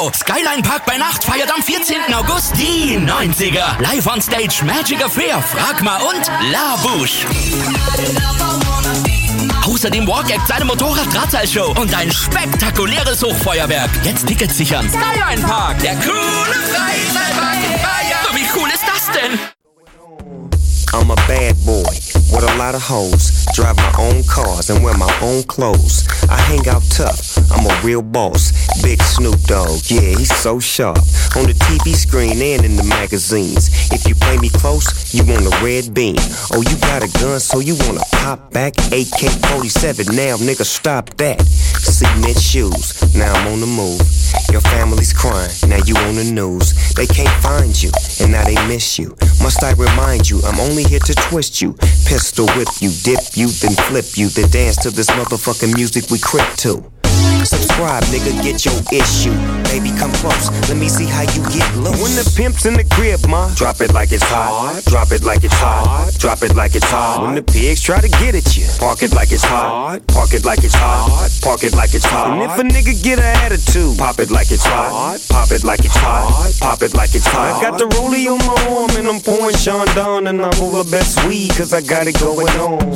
Wow! Skyline Park bei Nacht feiert am 14. August die 90er. Live on Stage Magic Affair, Fragma und La Bouche. Außerdem Walk-Act, eine Motorrad-Drahtseilshow und ein spektakuläres Hochfeuerwerk. Jetzt Tickets sichern. Skyline Park, der coole Freizeitpark in Bayern. Wie cool ist das denn? I'm a bad boy with a lot of hoes. Drive my own cars and wear my own clothes. I hang out tough, I'm a real boss. Big Snoop Dogg, yeah, he's so sharp. On the TV screen and in the magazines. If you play me close, you want a red beam. Oh, you got a gun, so you wanna pop back? AK-47, now nigga, stop that. Cement shoes, now I'm on the move. Your family's crying, now you on the news. They can't find you, and now they miss you. Must I remind you, I'm only here to twist you. Pistol whip you, dip you, then flip you. Then dance to this motherfucking music we crip to. Subscribe, nigga, get your issue. Baby, come close, let me see how you get loose. When the pimp's in the crib, ma, drop it like it's hot. Drop it like it's hot. Drop it like it's hot. When the pigs try to get at you, park it like it's hot. Park it like it's hot. Park it like it's hot. And if a nigga get an attitude, pop it like it's hot. Pop it like it's hot. Pop it like it's hot. I got the rollie on my arm and I'm pouring Sean Don and I'm over best weed cause I got it going on.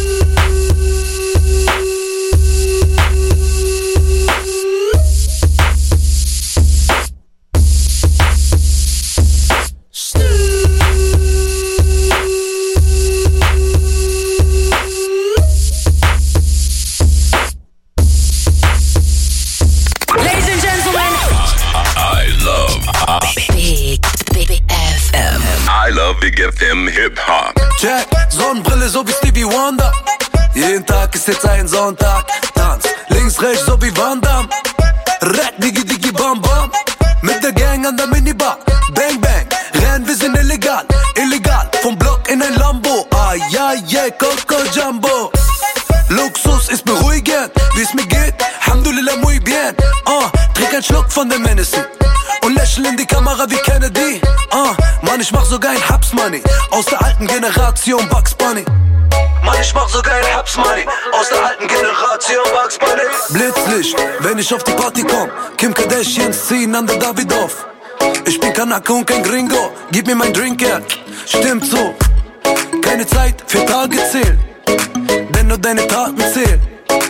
I love Big FM Hip-Hop. Check, Sonnenbrille so wie Stevie Wonder. Jeden Tag ist jetzt ein Sonntag. Tanz, links, rechts so wie Van Damme. Rack, digi, digi, bam, bam. Mit der Gang an der Minibar. Bang, bang, rennen, wir sind illegal. Illegal, vom Block in ein Lambo. Ah, ja, yeah, Coco Jumbo. Luxus ist beruhigend, wie es mir geht. Alhamdulillah, muy bien. Trink einen Schluck von dem Hennessy und lächel in die Kamera wie Kennedy. Mann, ich mach sogar ein Haps Money aus der alten Generation Bugs Bunny. Mann, ich mach sogar ein Haps Money aus der alten Generation Bugs Bunny. Blitzlicht, wenn ich auf die Party komm. Kim Kardashians ziehen an der Davidoff. Ich bin Kanake und kein Gringo. Gib mir mein Drink her. Stimmt so. Keine Zeit für Tage zählen, denn nur deine Taten zählen.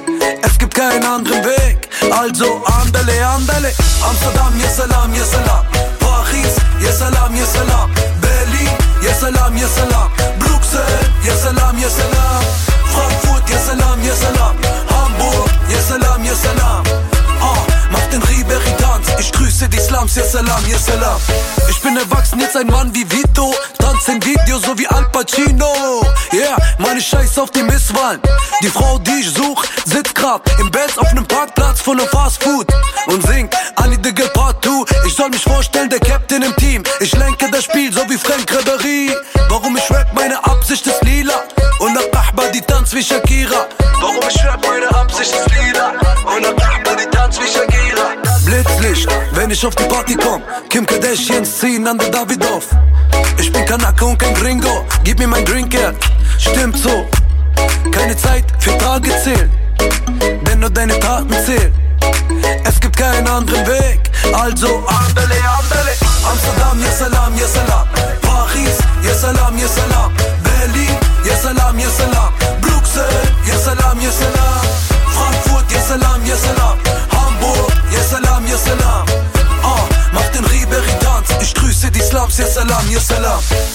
Es gibt keinen anderen Weg, also andale, andale. Amsterdam, yes salam, yes salam. Paris, yes salam, yes salam. Berlin, yes salam, yes salam. Bruxelles, yes salam, yes salam. Frankfurt, yes salam, yes salam. Hamburg, yes salam, yes salam. Mach den Ribery-Tanz, ich grüße die Slums, yes salam, yes salam. Ich bin erwachsen, jetzt ein Mann wie Vito. Tanz im Video, so wie Al Pacino. Yeah, meine Scheiß auf die Misswahlen. Die Frau, die ich such, sitzt grad im Benz auf nem Parkplatz voller Fast Food und singt I need the girl part 2. Ich soll mich vorstellen, der Captain im Team. Ich lenke das Spiel, so wie Frank Ribéry. Warum ich rap, meine Absicht ist lila. Und nach Kahba, die tanzt wie Shakira. Warum ich rap, meine Absicht ist lila. Und nach Kahba, die tanzt wie Shakira. Blitzlicht, wenn ich auf die Party komm. Kim Kardashians ziehen an der Davidoff. Ich bin Kanake und kein Gringo. Gib mir mein Drink her. Stimmt so. Keine Zeit für Tage zählen, denn nur deine Taten zählen. Es gibt keinen anderen Weg, also andale, andale. Amsterdam, yes salam, yes salam. Paris, yes salam, yes salam. Berlin, yes salam, yes salam. Bruxelles, yes salam, yes salam. Frankfurt, yes salam, yes salam. Hamburg, yes salam, yes salam. Mach den Ribery-Tanz, ich grüße die Slums, yes salam, yes salam.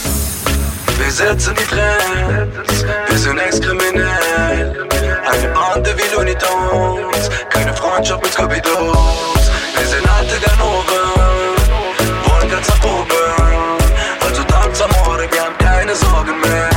Wir setzen die Trends, wir sind ex-kriminell. Eine Bande wie Looney Tunes, keine Freundschaft mit Scooby-Doos. Wir sind alte Ganoven, wollen ganz nach oben. Also tanz amore, wir haben keine Sorgen mehr.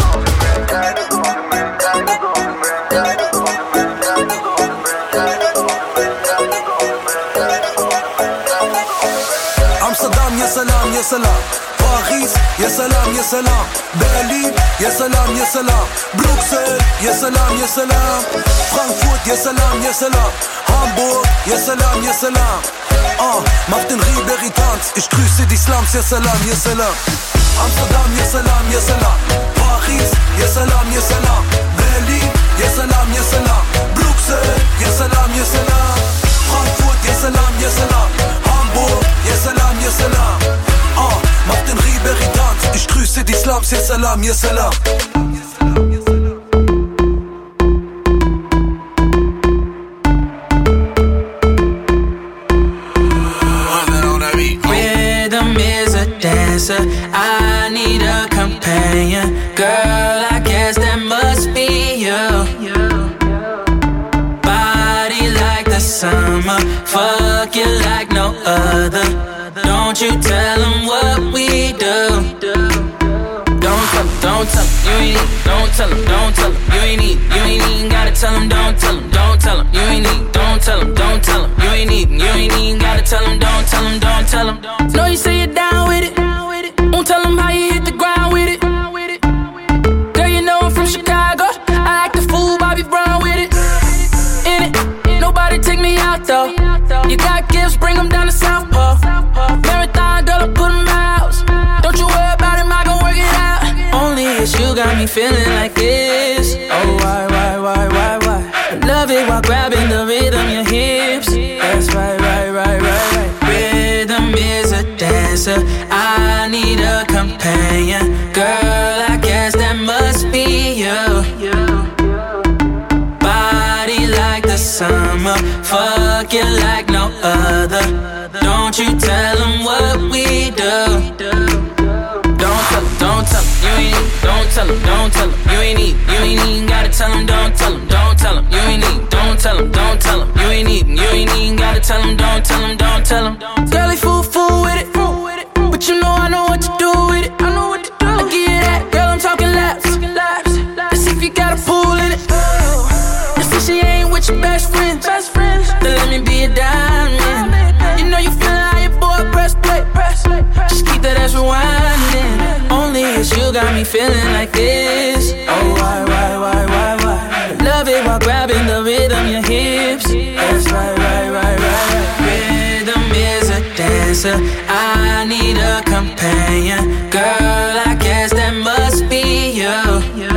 Amsterdam, yes salam, yes salam. Paris, yes salam, yes salam. Berlin, yes salam, yes salam. Bruxelles, yes salam, yes salam. Frankfurt, yes salam, yes salam. Hamburg, yes salam, yes salam. Mach den Ribery-Tanz, ich grüße die Slums, yes salam, yes salam. Amsterdam, yes salam, yes salam. Paris, yes salam, yes salam. Berlin, yes salam, yes salam. Bruxelles, yes salam, yes salam. Frankfurt, yes salam, yes salam. salam, c'est salam, ya salam. Rhythm is a dancer, I need a companion. Girl, I guess that must be you. Body like the summer, fuck you like no other. Don't you tell them what we do. Don't tell them, you ain't need. Don't tell them, you ain't need. You ain't even gotta tell them, don't tell them, you ain't need. Don't tell them, you ain't need. You ain't even gotta tell them, don't tell them. Know you say you're down with it. Won't tell them how you hit the ground with it. Girl, you know I'm from Chicago. I like the fool, Bobby Brown with it. In it, nobody take me out though. You got gifts, bring them down to South Pole. Marathon, girl, I put them out. Don't you worry about him, I gon' work it out. Only it's you got me feeling like this. Oh, why? I love it while grabbing the rhythm, your hips. That's right. Rhythm is a dancer, I need a companion. Girl, I guess that must be you. Body like the summer, fuck you like no other. Don't you tell them what we do. Don't tell them, you ain't need. Don't tell them, you ain't need. You ain't even gotta tell them, don't tell them, you ain't need. Don't tell them, you ain't need. You ain't even gotta tell them, don't tell them. Girl, they fool with it, but you know I know what to do with it. I give you that, girl, I'm talking laps. Let's see if you got a pool in it. And since she ain't with your best friends, then let me be a diamond. You know you feeling how your boy press play. Just keep that ass rewinding. Only it's you got me feeling like this. Oh, why? Love it while grabbing the rhythm, your hips. That's right. Rhythm is a dancer, I need a companion. Girl, I guess that must be you.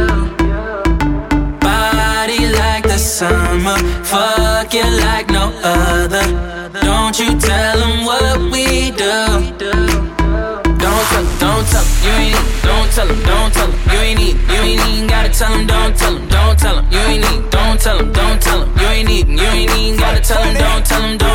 Body like the summer, fuck you like no other. Don't you tell them what we do. Don't tell them, you ain't need. Don't tell them, you ain't need. You ain't even gotta tell them, don't tell them, you ain't need. Don't tell them, you ain't need. You ain't even gotta tell them, don't tell them.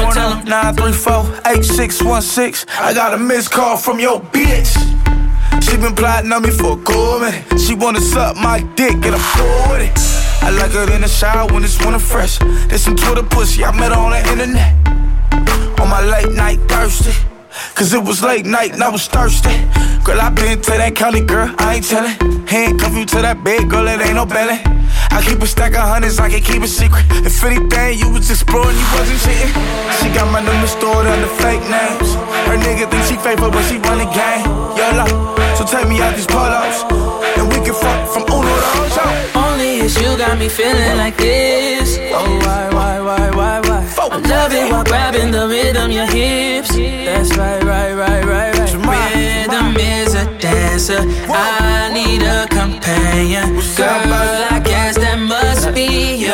934-8616. I got a missed call from your bitch. She been plotting on me for a cool minute. She wanna suck my dick and I'm cool with it. I like her in the shower when it's winter fresh. There's some Twitter pussy, I met her on the internet. On my late night thirsty, cause it was late night and I was thirsty. Girl, I been to that county, girl, I ain't tellin'. Handcuff you to that bed, girl, it ain't no belly. I keep a stack of hundreds, I can keep a secret. If anything, you was exploring, you wasn't cheating. She got my number stored under fake names. Her nigga think she faithful, but she run the game. YOLO, so take me out these polos, and we can fuck from Uno to Ocho. Only it's you got me feeling like this. Oh, why? I love it while grabbing the rhythm, your hips. That's right. Rhythm is a dancer, I need a companion. Girl, I guess that must be you.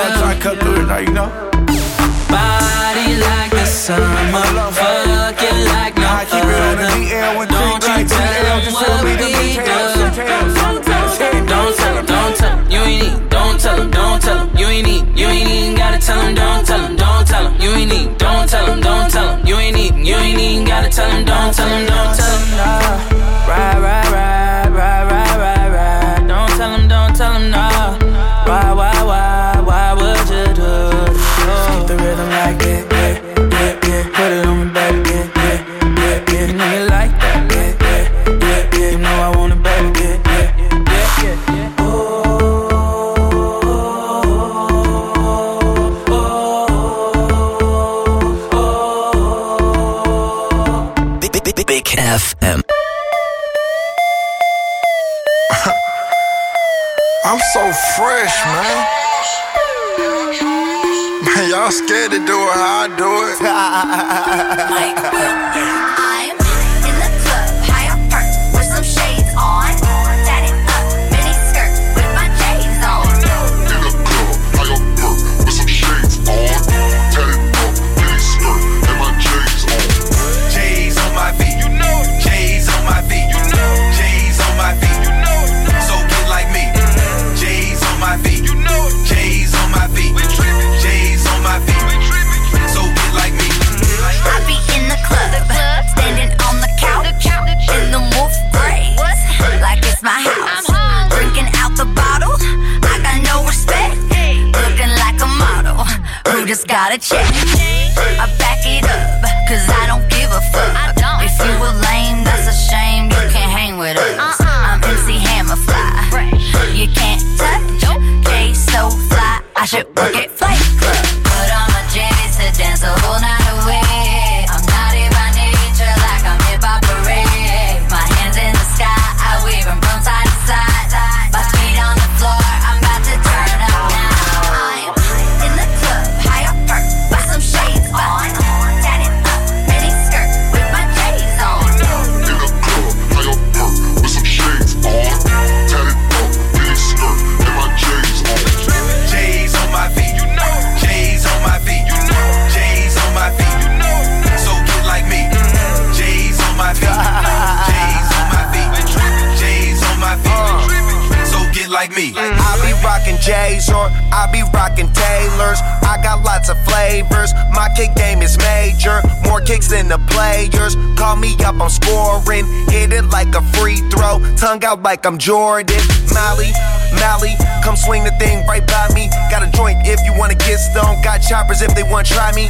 Body like the summer, fuck you like no other. Don't you tell them what we do. Don't tell them, you ain't need. Don't tell them, you ain't need. You ain't even gotta tell them, don't tell them, you ain't need. Don't tell them, you ain't need. You ain't even gotta tell them, don't tell them. Right. Don't tell them, no. Why would you do this? Keep the rhythm like that, yeah. Put it on me, baby, yeah. You know you like that, yeah. You know I want it, baby, yeah. Oh. Big FM. I'm so fresh, man. Man, y'all scared to do it how I do it. I'm in the club, high up front, with some shades on. Tatted up, mini skirt, with my J's on. In the club, high up front, with some shades on. Tatted up, mini skirt, and my J's on. J's on my feet, you know. J's on my feet, you know. J's on my feet, you know. wanna check. I back it up, cause I don't give a fuck. If you were lame, that's a shame, you can't hang with us. I'm MC Hammer Fly, you can't touch. K so fly, I should work at Flight Club. Put on my J's to dance the whole night away. I'm naughty by nature, like I'm hip-hop parade. My hands in the sky, I wave them from side to side. My feet on the floor, I'm about to turn up now. I'm in the club, high up perk, with some shades on. Tatted up, mini skirt, with my J's on. In the club, high up perk, with some shades on. Tatted up, mini skirt, and my J's on. J's on my feet, you know. J's on my feet, you know. J's on my feet, you know. So get like me. J's on my feet, J's on my feet, J's on my feet. So get like me. I be rockin' J's or I be rockin' Taylors. I got lots of flavors. My kick game is major. More kicks than the players. Call me up, I'm scoring. Hit it like a free throw. Tongue out like I'm Jordan. Mally, come swing the thing right by me. Got a joint if you wanna get stoned. Got choppers if they wanna try me.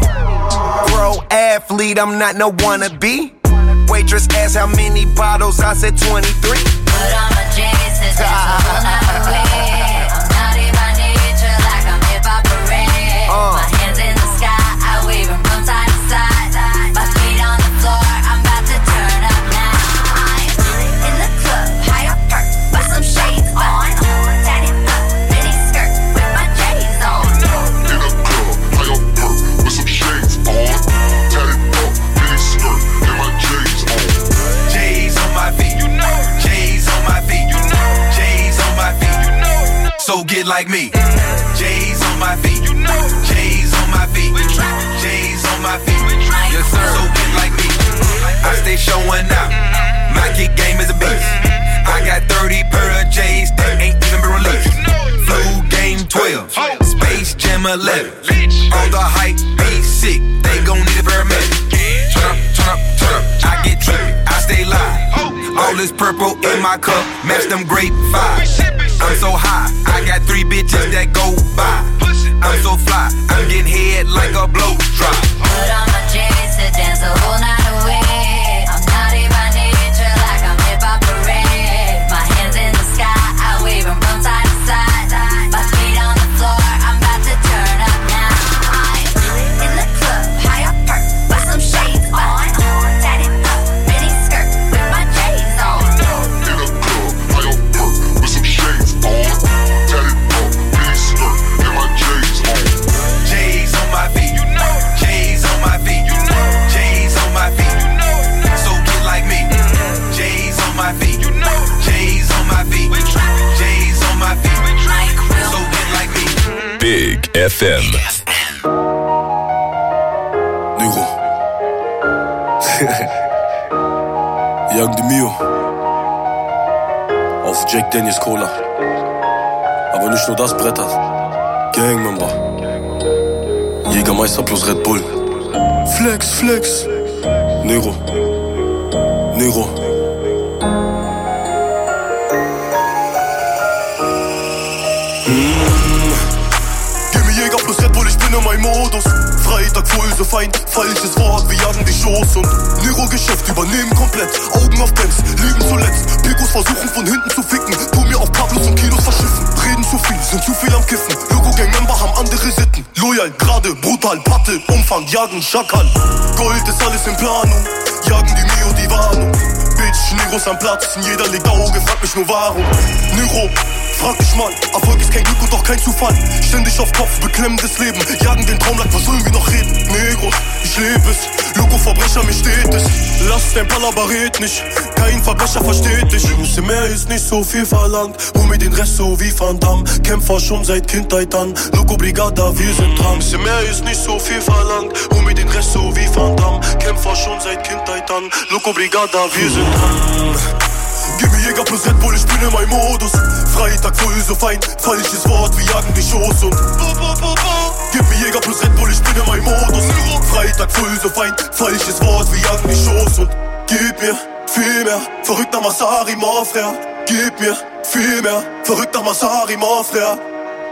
Pro athlete, I'm not no wannabe. Waitress asked how many bottles, I said 23. Put on my J's to dance the whole night away. I'm naughty by nature, like I'm hip-hop parade. My hands in the sky, I wave them from side to side. My feet on the floor, I'm about to turn up now. I'm in the club, high up perk, with some shades on. Tatted up, mini skirt, with my J's on. In the club, high up perk, with some shades on. Tatted up, mini skirt, and my J's on. J's on my feet, you know. J's on my feet, you know. J's on my feet, you know. So get like me. J's on my feet, you know. J's on my feet, J's on my feet. Yes sir. So get like me. I stay showing out. My kick game is a beast. I got 30 pair of J's that ain't even been released. Flu game 12, Space Jam 11. All the hype be sick. They gon' need a paramedic. Turn up. I get trippy, I stay live. All this purple in my cup, match them grape vibes. I'm so high, I got 3 bitches that go by. I'm so fly, I'm getting head like a blow drop. Put on my J's to dance the whole night away. I'm naughty by nature, like I'm hip-hop parade. My hands in the sky, I wave them from side to side. My feet on the floor, I'm about to turn up now. I'm in the club, high up perk, with some shades on. Tatted up, mini skirt, with my J's on. In the club, high up perk, with some shades on. Tatted up, mini skirt, and my J's on. J's on my feet, you know. J's on my feet, you know. J's on my feet, you know. So get like me. J's on my feet, you know. J's on my feet, J's on my feet. So get like me. Big FM. Nero. Young Demio. Auf Jack Daniels Cola. Aber nicht nur das brettert. Gangmember. Jägermeister plus Red Bull. Flex. Nero. Gib mir Jäger plus Red Bull, ich bin in meinem Modus. Freitag voll so fein, falsches Wort, wir jagen die Shows und Nero-Geschäft übernehmen komplett. Augen auf Bands, lügen zuletzt. Picos versuchen von hinten zu ficken. Tu mir auf Pablos und Kilos verschiffen. Reden zu viel, sind zu viel am Kiffen. Logo-Gang-Member haben andere Sitten. Loyal, gerade, brutal, Patte, Umfang, jagen, Schakal. Gold ist alles in Planung, jagen die Mio, die Warnung. Bitch, Neros am Platz, jeder legt Auge, frag mich nur warum. Nero, frag dich mal, Erfolg ist kein Glück und auch kein Zufall. Ständig auf Kopf, beklemmendes Leben, jagen den Traum lang, was sollen wir noch reden? Negro, ich lebe es, Logo Verbrecher, mir steht es. Lass dein Palaver red nicht, kein Verbrecher versteht dich. Ein bisschen mehr ist nicht so viel verlangt, hol mir den Rest so wie Van Damme. Kämpfer schon seit Kindheit an, Logo Brigada, wir sind dran. Ein bisschen mehr ist nicht so viel verlangt, hol mir den Rest so wie Van Damme. Kämpfer schon seit Kindheit an, Logo Brigada, wir sind dran. Gib mir Jäger plus Red Bull, ich bin in meinem Modus. Freitag voll so fein, falsches Wort, wir jagen die Shows und gib mir Jäger plus Red Bull, ich bin in meinem Modus. Freitag voll so fein, falsches Wort, wir jagen die Shows und gib mir viel mehr, verrückt nach Masari, mon frère. Gib mir viel mehr, verrückt nach Masari, mon frère.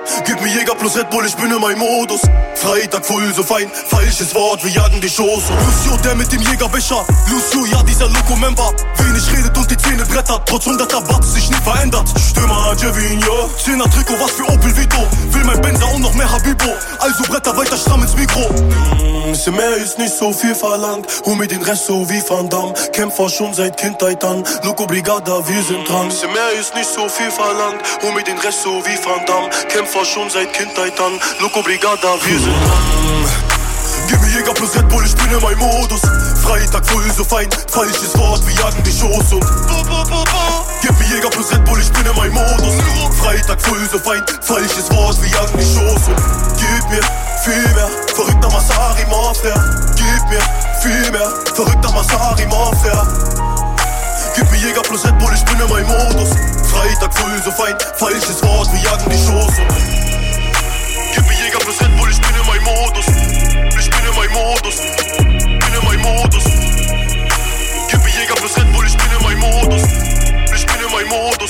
Gib mir Jäger plus Red Bull, ich bin in meinem Modus. Freitag voll so fein, falsches Wort, wir jagen die Shows. Lucio, der mit dem Jägerbecher. Lucio, ja, dieser Loco-Member. Wenig redet und die Zähne brettert. Trotz 100er Watt sich nie verändert. Stürmer, Javinho, 10er Trikot, was für Opel Vito. Will mein Benzer und noch mehr Habibo. Also Bretter weiter stramm ins Mikro. Bisschen mehr ist nicht so viel verlangt. Hol mir den Rest so wie Van Damme. Kämpfer schon seit Kindheit an. Loco Brigada, wir sind dran. Bisschen mehr ist nicht so viel verlangt. Hol mir den Rest so wie Van Damme. Kämpfer schon seit Kindheit an. Loco Brigada, wir sind dran. Gib mir Jäger plus Red Bull, ich bin in meinem Modus. Freitag voll so fein, falsches Wort, wir jagen die Shows um. Gib mir Jäger plus Red Bull, ich bin in meinem Modus. Freitag voll so fein, falsches Wort, wir jagen die Shows um. Gib mir viel mehr, verrückter Masari Morpher. Gib mir viel mehr, verrückter Masari Morpher. Gib mir Jäger plus Red Bull, ich bin in meinem Modus. Freitag voll so fein, falsches Wort, wir jagen die Shows um. Gib mir Jäger plus Red Bull, ich bin in meinem Modus. Ich bin in meinem Modus. Bin in meinem Modus. Gib mir Jäger plus Red Bull, ich bin in meinem Modus. Ich bin in meinem Modus.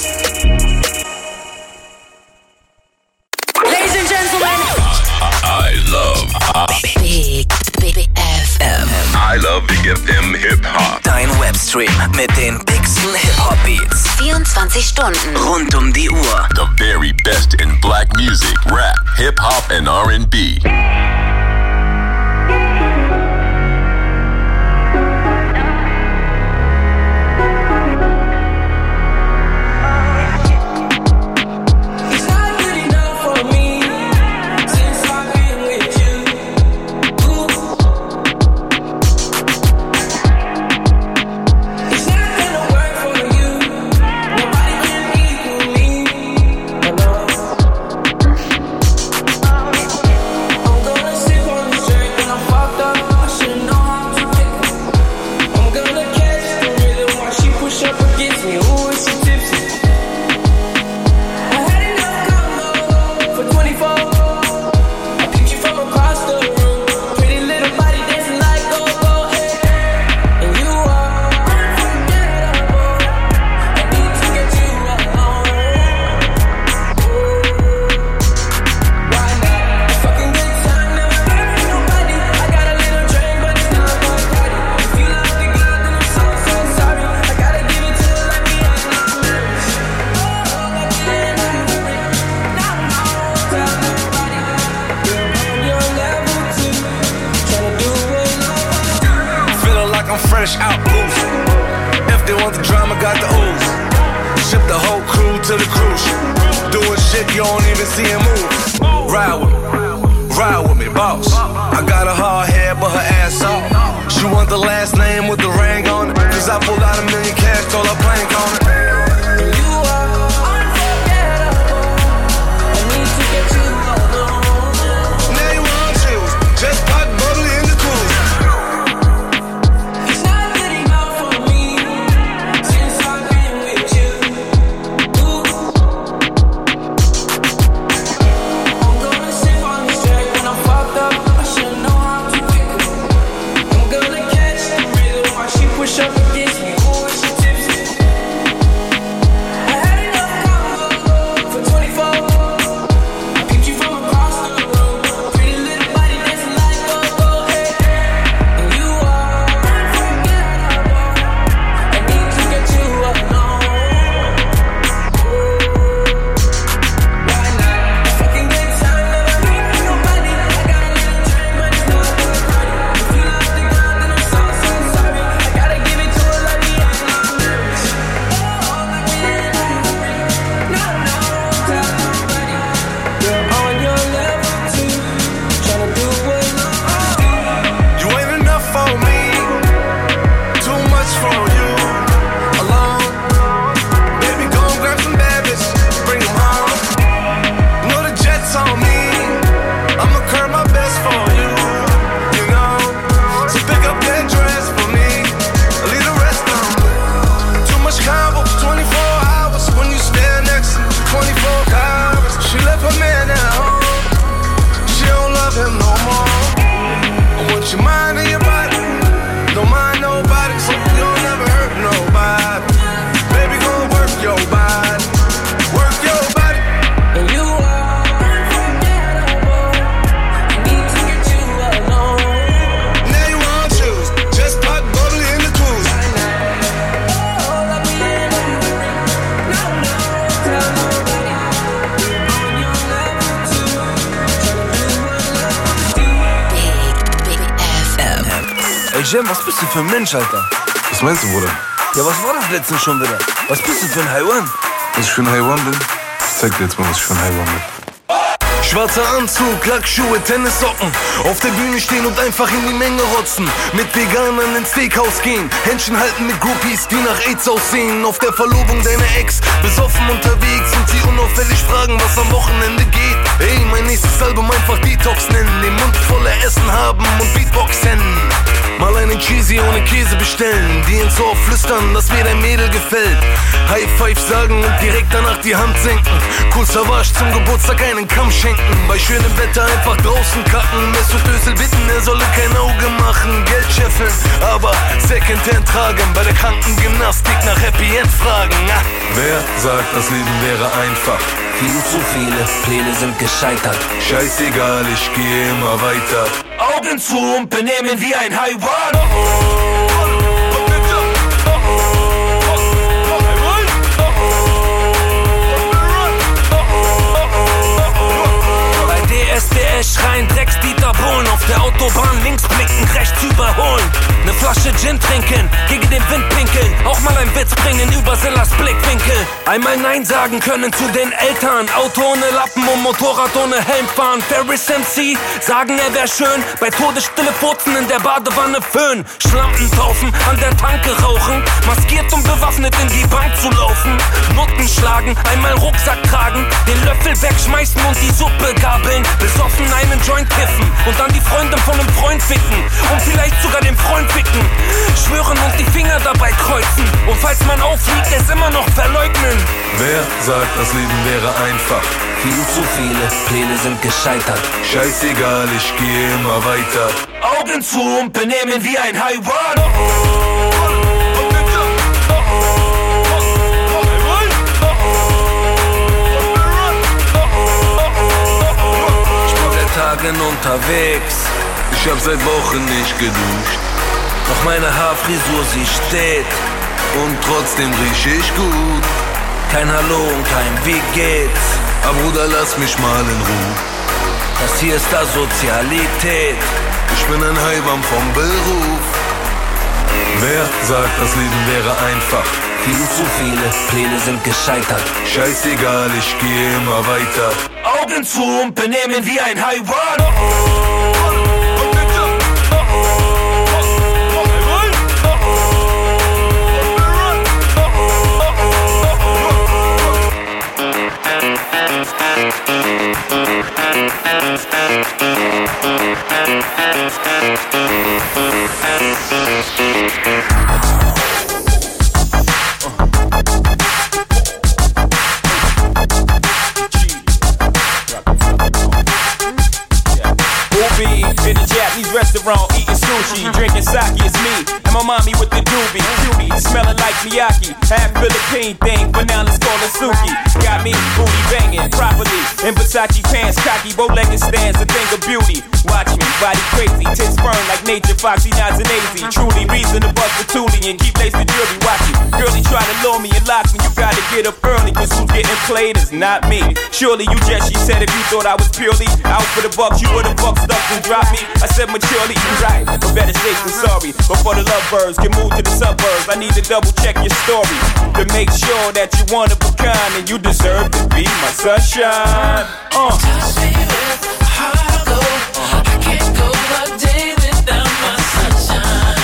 Ladies and gentlemen, I love Big FM. I love Big FM Hip Hop. Dein Webstream mit den bigsten Hip-Hop-Beats. 24 Stunden. Rund um die Uhr. The very best in black music, rap, hip hop, and R&B. Fresh out booze. If they want the drama, got the ooze. Ship the whole crew to the cruise. Doing shit you don't even see him move. Ride with me, boss. I got a hard head, but her ass off. She want the last name with the ring on it. Cause I pulled out $1 million cash, told her plank on it. And you are unforgettable. I need to get you alone. Now you want chills. Just pop bubbly in the cruise. Jem, was bist du für ein Mensch, Alter? Was meinst du, Bruder? Ja, was war das letztens schon wieder? Was bist du für ein Haiwan? Was ich für ein Haiwan bin? Ich zeig dir jetzt mal, was ich für ein Haiwan bin. Schwarzer Anzug, Lackschuhe, Tennissocken. Auf der Bühne stehen und einfach in die Menge rotzen. Mit Veganern ins Steakhouse gehen. Händchen halten mit Groupies, die nach AIDS aussehen. Auf der Verlobung deiner Ex, besoffen unterwegs. Und sie unauffällig fragen, was am Wochenende geht. Ey, mein nächstes Album einfach Detox nennen. Den Mund voller Essen haben und Beatboxen. Mal einen Cheesy ohne Käse bestellen. Die ins Ohr flüstern, dass mir dein Mädel gefällt. High Five sagen und direkt danach die Hand senken. Cool Savage zum Geburtstag einen Kamm schenken. Bei schönem Wetter einfach draußen kacken. Mesut Özil bitten, er solle kein Auge machen. Geld scheffeln, aber Secondhand tragen. Bei der Krankengymnastik nach Happy End fragen. Wer sagt, das Leben wäre einfach? Viel zu viele Pläne sind gescheitert. Scheißegal, ich gehe immer weiter. Augen zu und benehmen wie ein Haiwan. SDS schreien Drecks-Dieter Bohlen. Auf der Autobahn links blicken, rechts überholen. Ne Flasche Gin trinken, gegen den Wind pinkeln. Auch mal ein Witz bringen über Sillas Blickwinkel. Einmal Nein sagen können zu den Eltern. Auto ohne Lappen und Motorrad ohne Helm fahren. Ferris MC sagen, er wär schön. Bei Todesstille furzen in der Badewanne föhn. Schlampen taufen, an der Tanke rauchen. Maskiert und bewaffnet in die Bank zu laufen. Nutten schlagen, einmal Rucksack tragen. Den Löffel wegschmeißen und die Suppe gabeln. Besoffen einen Joint kiffen und dann die Freundin von einem Freund ficken und vielleicht sogar den Freund ficken. Schwören und die Finger dabei kreuzen und falls man auffliegt, es immer noch verleugnen. Wer sagt, das Leben wäre einfach? Viel zu viele Pläne sind gescheitert. Scheißegal, ich gehe immer weiter. Augen zu und benehmen wie ein Haiwan. Tagen unterwegs. Ich hab seit Wochen nicht geduscht. Doch meine Haarfrisur, sie steht. Und trotzdem riech ich gut. Kein Hallo und kein Wie geht's. Aber Bruder, lass mich mal in Ruhe. Das hier ist da Sozialität. Ich bin ein Haiwan vom Beruf. Wer sagt, das Leben wäre einfach? Viel zu viele Pläne sind gescheitert. Scheißegal, ich gehe immer weiter. Augen zu und benehmen wie ein Haiwan. In a Japanese restaurant, eating sushi, drinking sake, it's me and my mommy with the doobie. Cutie, smelling like Miyake, half Philippine thing, but now let's call it Suki. Got me booty banging properly in Versace pants, cocky, bow-legged stands, a thing of beauty. Watch me, body crazy, tits firm like nature, foxy, nods and easy. Truly reason to bust the toolie and keep lace the jury. Watch it, girlie try to lure me and lock me. You gotta get up early, cause who's getting played is not me. Surely you just, she said, if you thought I was purely out for the bucks, you would've bucked up and dropped me. I said maturely, you right, but better safe than sorry. Before the lovebirds can move to the suburbs, I need to double check your story to make sure that you one of a kind and you deserve to be my sunshine. Touch me with a heart go. I can't go a day without my sunshine.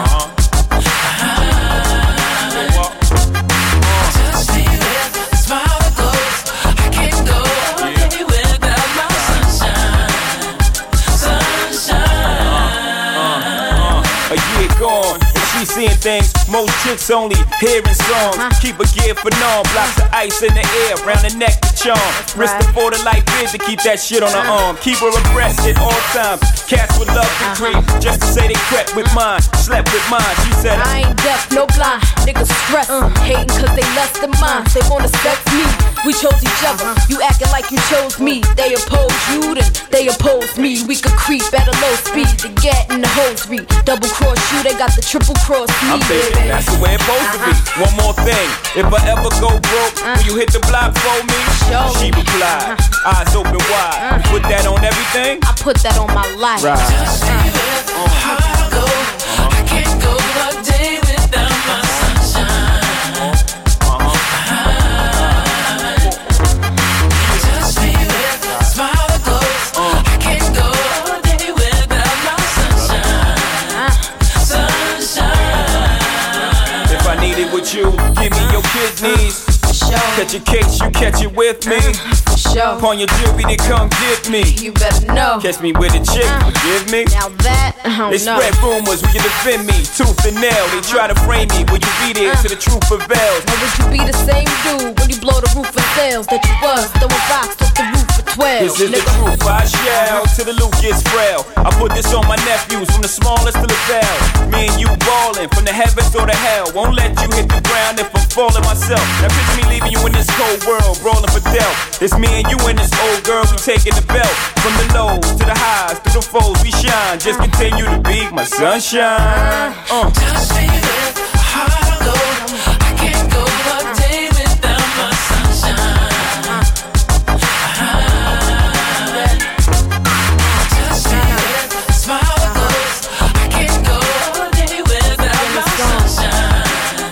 Touch me with a smile that goes. I can't go a day without my sunshine. A year gone, and she seeing things most chicks only hearing songs. Keep a gear for norm, blocks of ice in the air, round the neck to charm. Wrist for the light vision, keep that shit on her arm. Keep her abreast at all times. Cats would love to creep, just to say they crept with mine, slept with mine. She said I ain't deaf, no blind. Niggas stress, hating cause they lust the mind. They wanna sex me, we chose each other. You acting like you chose me. They oppose you, then they oppose me. We could creep at a low speed to get in the hosiery. Double cross you, they got the triple cross me. I'm thinking that's the way it's supposed to be. One more thing, if I ever go broke, will you hit the block for me? She replied, eyes open wide. You put that on everything? I put that on my life. Right. Touch me with a heart go. I with you. Give me your kidneys. Catch a case, you catch it with me. Upon your jewelry, then come get me. You better know. Catch me with a chick, forgive me. Now that, I don't know. They spread rumors, will you defend me? Tooth and nail, they try to frame me. Will you be there till the truth prevails? Or would you be the same dude when you blow the roof of sales that you was throwing rocks off the roof for 12? This is the truth, I shall, till the loot gets frail. I put this on my nephews, from the smallest to the bell. Me and you ballin', from the heavens or the hell. Won't let you hit the ground if I'm falling myself. Now picture me leaving you in this cold world, brawling for death. It's me and you and this old girl, we taking the belt. From the lows to the highs, through the foes we shine. Just continue to be my sunshine. Just be with heart of gold. I can't go a day without my sunshine. Just be with smile of gold. I can't go a day without my sunshine.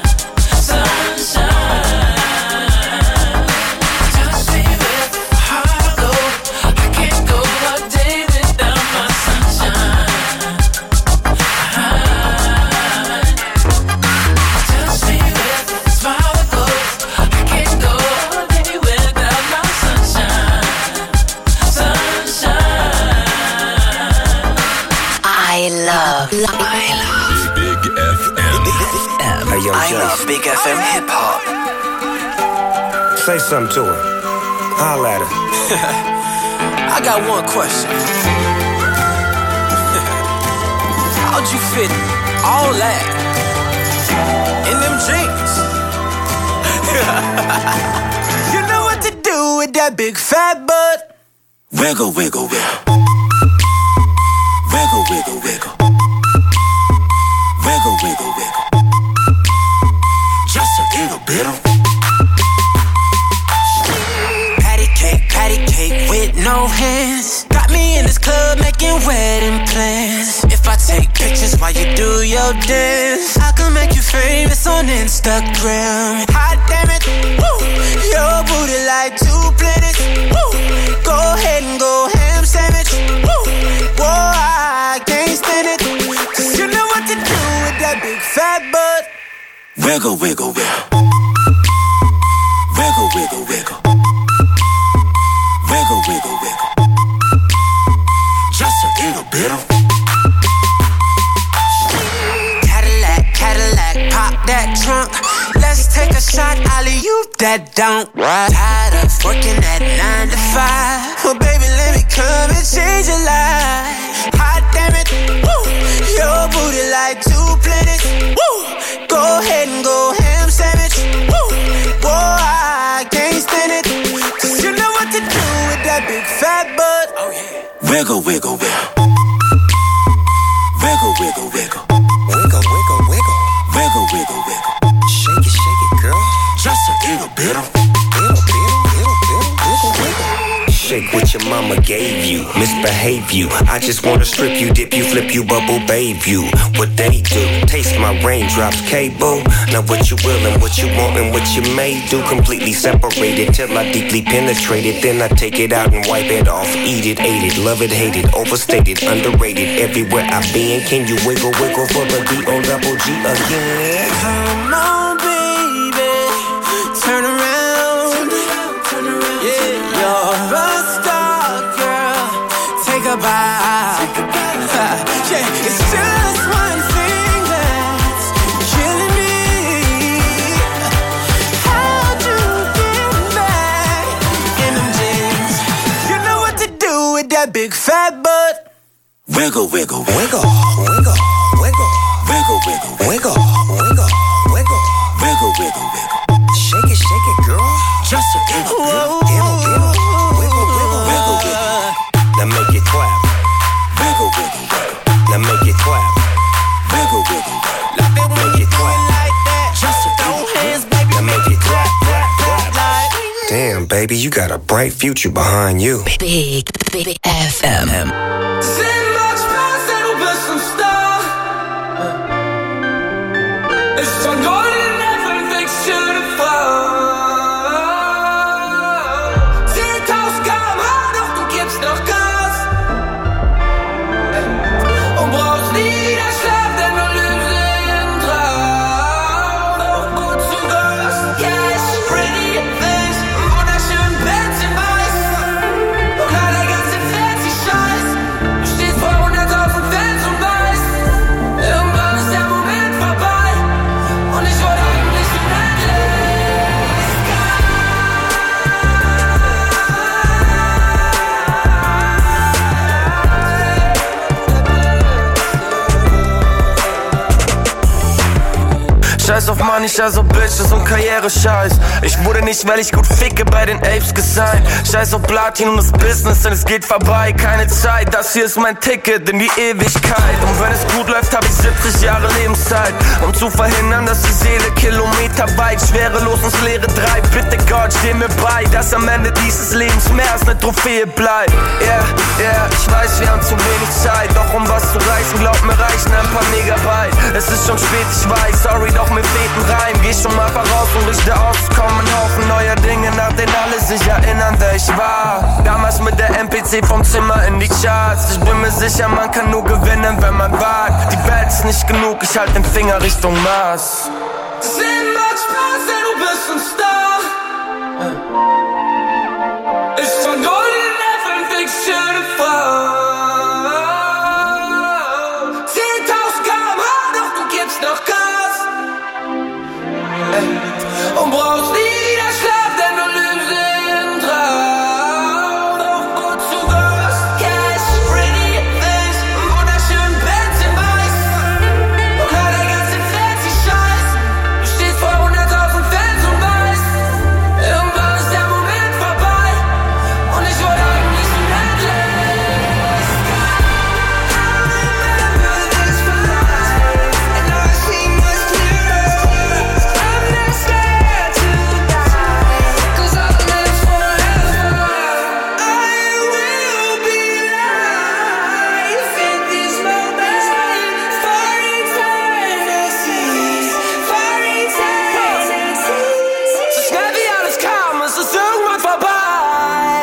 I love Big FM. Hey, yo, I Jace. love Big FM hip hop. Say something to her. Holla at her. I got one question. How'd you fit all that in them jeans? You know what to do with that big fat butt. Wiggle, wiggle, wiggle. Wiggle, wiggle, wiggle. Wiggle, wiggle, wiggle. Just a little bit of patty cake with no hands. Got me in this club making wedding plans. If I take pictures while you do your dance, I can make you famous on Instagram. Hot damn it, woo. Your booty like 2 planets, woo. Go ahead and go ham sandwich, woo. Whoa, I can't stand it, 'cause you know what to do with that big fat butt. Wiggle, wiggle, wiggle. Wiggle, wiggle, wiggle. Wiggle, wiggle, wiggle. Just a little bit of Cadillac, pop that trunk. Let's take a shot, alley-oop that don't. Tired of working at 9 to 5. Well, baby, let me come and change your life. Hot damn it, woo. Your booty like 2 planets, woo. Go ahead and go ham sandwich, woo. Whoa, I can't stand it, 'cause you know what to do with that big fat butt. Oh yeah. Wiggle, wiggle, wiggle. Wiggle, wiggle, wiggle. Wiggle, wiggle, wiggle. Wiggle, wiggle, wiggle. Shake it, girl. Just a little bit of Shake what your mama gave you, misbehave you. I just wanna strip you, dip you, flip you, bubble babe you. What they do, taste my raindrops, cable. Now what you will and what you want and what you may do. Completely separated till I deeply penetrate it. Then I take it out and wipe it off. Eat it, ate it, love it, hate it. Overstated, underrated, everywhere I've been. Can you wiggle, wiggle for the D-O-double-G again? Come on, baby, turn around. Yeah, you're a star, girl. Take a bite. Yeah, it's just one thing that's killing me. How'd you get back in them jeans? You know what to do with that big fat butt. Wiggle, wiggle, wiggle, wiggle, wiggle, wiggle, wiggle, wiggle, wiggle, wiggle, wiggle, wiggle, wiggle. Shake it, girl. Just a little bit. Wiggle, wiggle, wiggle, wiggle. Now make it clap. Wiggle, wiggle, wiggle. Now make it clap. Wiggle, wiggle, wiggle. Like that when you do it like that. Just a throw hands, baby. Now make it clap, clap, clap. Damn, baby, you got a bright future behind you. Big FM. Ist von goldenen Verwechseln gefallen. 10.000 km/h, doch du gibst noch Gas. Und brauchst nie wieder Schlaf, denn du lebst im Traum. Doch gut zu Scheiß auf Money, scheiß auf Bitches und Karriere-Scheiß. Ich wurde nicht, weil ich gut ficke, bei den Apes gesigned. Scheiß auf Platin und das Business, denn es geht vorbei. Keine Zeit, das hier ist mein Ticket in die Ewigkeit. Und wenn es gut läuft, hab ich 70 Jahre Lebenszeit, um zu verhindern, dass die Seele kilometerweit schwerelos ins Leere treibt. Bitte Gott, steh mir bei, dass am Ende dieses Lebens mehr als eine Trophäe bleibt. Yeah, ich weiß, wir haben zu wenig Zeit, doch um was zu reißen, glaub mir, reichen ein paar Megabyte. Es ist schon spät, ich weiß, sorry, doch mir fehlt ein Reim. Geh schon mal voraus und richte aus, es kommen ein Haufen neuer Dinge, nach denen alle sich erinnern, wer ich war. Damals mit der MPC vom Zimmer in die Charts. Ich bin mir sicher, man kann nur gewinnen, wenn man wagt. Die Welt ist nicht genug, ich halt den Finger Richtung Mars. Das Leben macht Spaß, denn du bist ein Star. Ist von Golden Äpfeln fix schöne Frau. 10.000 km/h, doch du gibst noch Gas. Und brauchst nie wieder Schlaf, denn du lügst im Traum. Doch wozu was? Cash, pretty things, einen wunderschönen Benz in Weiß. Und all der ganze fancy Scheiß. Du stehst vor 100.000 Fans und weißt, irgendwann ist der Moment vorbei. Und ich wollte eigentlich unendlich. And I see much clearer. I'm not scared to die, 'cause I'll live forever. I will be life in this moment for eternity, for eternity. So schnell wie alles kam, ist es irgendwann vorbei.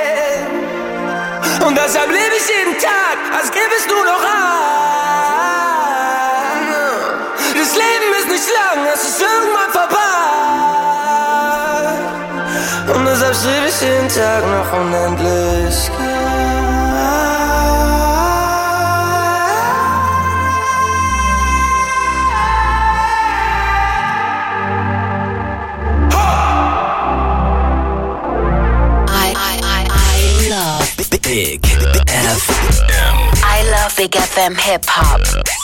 Und deshalb lebe ich jeden Tag, als gäbe es nur noch ein. Das Leben ist nicht lang, es ist irgendwann vorbei. Und deshalb strebe ich jeden Tag nach Unendlichkeit. I love Big FM. I love Big FM Hip Hop.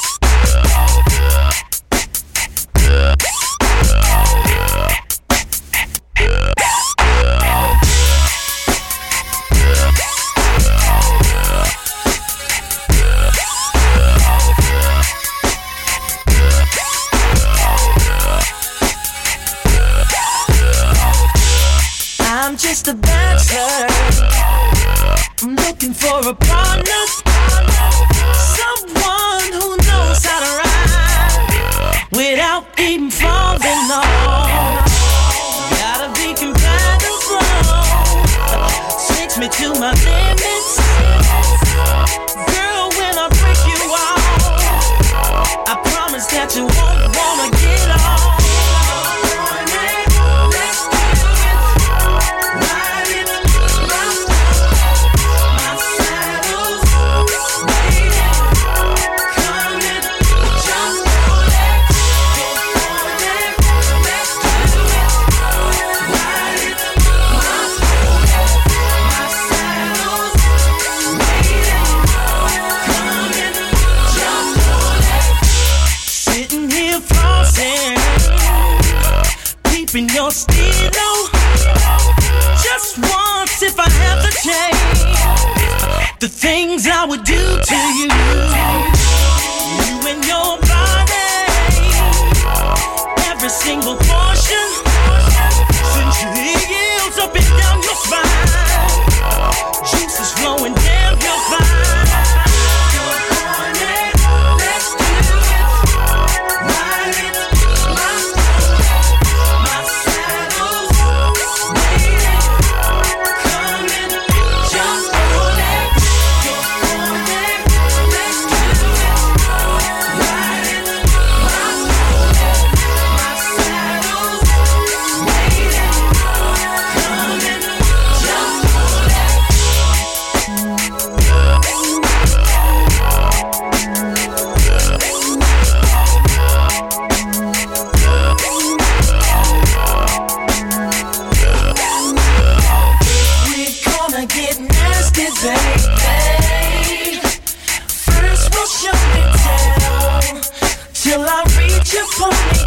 I'm just a bachelor. I'm looking for a partner, someone who knows how to ride without even falling off. Gotta be compatible, takes me to my limits. Girl, when I break you off, I promise that you won't wanna get off. Sitting here flossing, peeping your stilo. Just once, if I have the chance, the things I would do to you. You and your body, every single portion, sensuals up and down your spine, juices flowing down your spine. Let's do it, ride it, my saddle's waiting, come and jump on it. Let's do it, ride it, my saddle's waiting, come and jump on it. We're gonna get nasty, baby. First we'll show and tell, till I reach your ponytail.